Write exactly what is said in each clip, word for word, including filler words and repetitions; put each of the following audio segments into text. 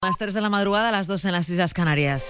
A las tres de la madrugada, a las dos en las Islas Canarias.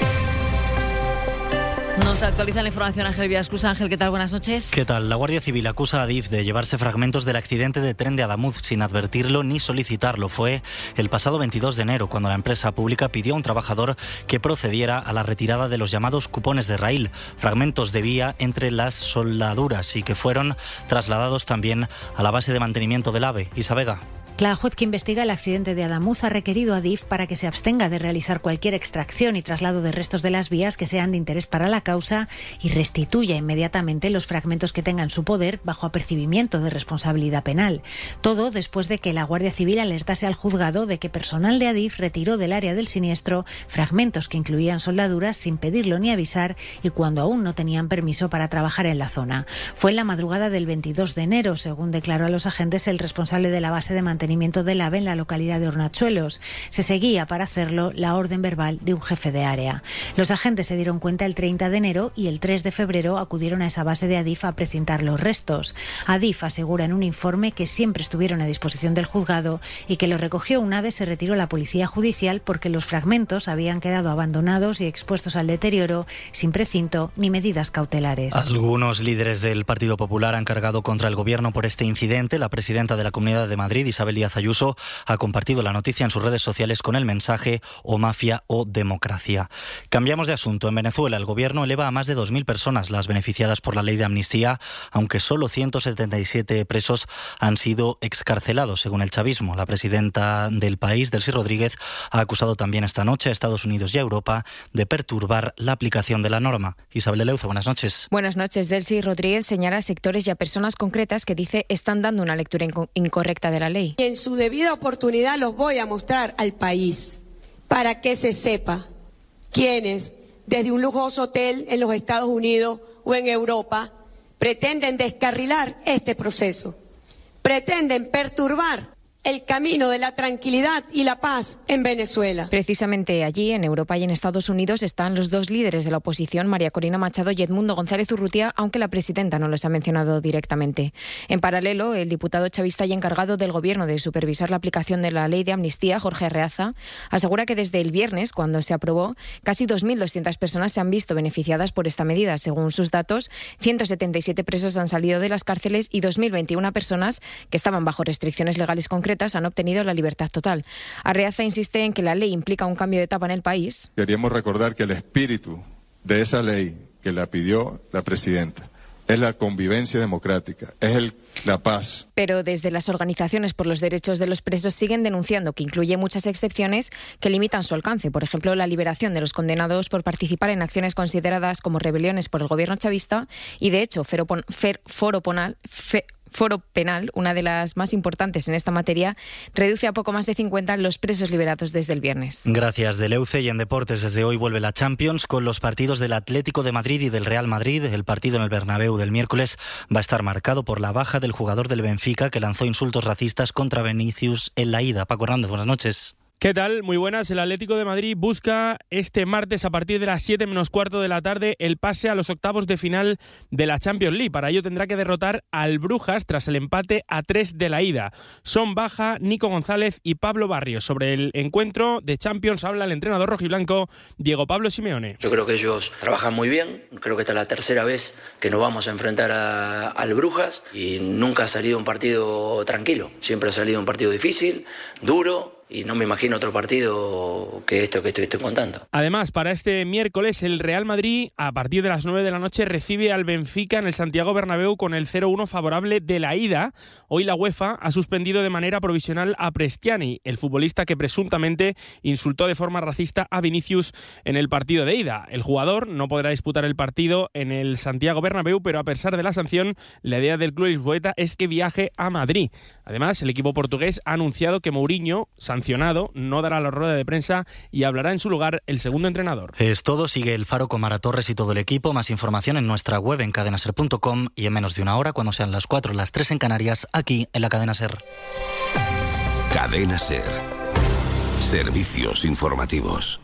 Nos actualiza la información Ángel Villascus. Ángel, ¿qué tal? Buenas noches. ¿Qué tal? La Guardia Civil acusa a Adif de llevarse fragmentos del accidente de tren de Adamuz sin advertirlo ni solicitarlo. Fue el pasado veintidós de enero cuando la empresa pública pidió a un trabajador que procediera a la retirada de los llamados cupones de raíl, fragmentos de vía entre las soldaduras, y que fueron trasladados también a la base de mantenimiento del AVE. Isa Vega. La juez que investiga el accidente de Adamuz ha requerido a Adif para que se abstenga de realizar cualquier extracción y traslado de restos de las vías que sean de interés para la causa y restituya inmediatamente los fragmentos que tengan su poder bajo apercibimiento de responsabilidad penal. Todo después de que la Guardia Civil alertase al juzgado de que personal de Adif retiró del área del siniestro fragmentos que incluían soldaduras sin pedirlo ni avisar y cuando aún no tenían permiso para trabajar en la zona. Fue en la madrugada del veintidós de enero, según declaró a los agentes el responsable de la base de mantenimiento del AVE en la localidad de Hornachuelos. Se seguía para hacerlo la orden verbal de un jefe de área. Los agentes se dieron cuenta el treinta de enero y el tres de febrero acudieron a esa base de Adif a precintar los restos. Adif asegura en un informe que siempre estuvieron a disposición del juzgado y que lo recogió una vez se retiró la policía judicial porque los fragmentos habían quedado abandonados y expuestos al deterioro sin precinto ni medidas cautelares. Algunos líderes del Partido Popular han cargado contra el gobierno por este incidente. La presidenta de la Comunidad de Madrid, Isabel Díaz Ayuso, ha compartido la noticia en sus redes sociales con el mensaje o mafia o democracia. Cambiamos de asunto. En Venezuela, el gobierno eleva a más de dos mil personas las beneficiadas por la ley de amnistía, aunque solo ciento setenta y siete presos han sido excarcelados, según el chavismo. La presidenta del país, Delcy Rodríguez, ha acusado también esta noche a Estados Unidos y a Europa de perturbar la aplicación de la norma. Isabel de Leuza, buenas noches. Buenas noches. Delcy Rodríguez señala a sectores y a personas concretas que dice están dando una lectura inco- incorrecta de la ley. En su debida oportunidad los voy a mostrar al país para que se sepa quiénes desde un lujoso hotel en los Estados Unidos o en Europa pretenden descarrilar este proceso, pretenden perturbar el camino de la tranquilidad y la paz en Venezuela. Precisamente allí, en Europa y en Estados Unidos, están los dos líderes de la oposición, María Corina Machado y Edmundo González Urrutia, aunque la presidenta no los ha mencionado directamente. En paralelo, el diputado chavista y encargado del Gobierno de supervisar la aplicación de la ley de amnistía, Jorge Arreaza, asegura que desde el viernes, cuando se aprobó, casi dos mil doscientas personas se han visto beneficiadas por esta medida. Según sus datos, ciento setenta y siete presos han salido de las cárceles y dos mil veintiuna personas que estaban bajo restricciones legales concretas han obtenido la libertad total. Arreaza insiste en que la ley implica un cambio de etapa en el país. Queríamos recordar que el espíritu de esa ley que la pidió la presidenta es la convivencia democrática, es el, la paz. Pero desde las organizaciones por los derechos de los presos siguen denunciando que incluye muchas excepciones que limitan su alcance. Por ejemplo, la liberación de los condenados por participar en acciones consideradas como rebeliones por el gobierno chavista y, de hecho, Fero, Fer, Foro Penal... Fe, Foro Penal, una de las más importantes en esta materia, reduce a poco más de cincuenta los presos liberados desde el viernes. Gracias, Deleuze. Y en deportes, desde hoy vuelve la Champions con los partidos del Atlético de Madrid y del Real Madrid. El partido en el Bernabéu del miércoles va a estar marcado por la baja del jugador del Benfica que lanzó insultos racistas contra Vinicius en la ida. Paco Hernández, buenas noches. ¿Qué tal? Muy buenas. El Atlético de Madrid busca este martes a partir de las siete menos cuarto de la tarde el pase a los octavos de final de la Champions League. Para ello tendrá que derrotar al Brujas tras el empate a tres de la ida. Son baja Nico González y Pablo Barrios. Sobre el encuentro de Champions habla el entrenador rojiblanco Diego Pablo Simeone. Yo creo que ellos trabajan muy bien. Creo que esta es la tercera vez que nos vamos a enfrentar a, al Brujas y nunca ha salido un partido tranquilo. Siempre ha salido un partido difícil, duro. Y no me imagino otro partido que esto que estoy, estoy contando. Además, para este miércoles, el Real Madrid, a partir de las nueve de la noche, recibe al Benfica en el Santiago Bernabéu con el cero uno favorable de la ida. Hoy la UEFA ha suspendido de manera provisional a Prestiani, el futbolista que presuntamente insultó de forma racista a Vinicius en el partido de ida. El jugador no podrá disputar el partido en el Santiago Bernabéu, pero a pesar de la sanción, la idea del club lisboeta es que viaje a Madrid. Además, el equipo portugués ha anunciado que Mourinho, sancionado, no dará la rueda de prensa y hablará en su lugar el segundo entrenador. Es todo. Sigue el Faro con Mara Torres y todo el equipo. Más información en nuestra web en cadena ser punto com y en menos de una hora, cuando sean las cuatro, las tres en Canarias, aquí en la Cadena Ser. Cadena Ser. Servicios informativos.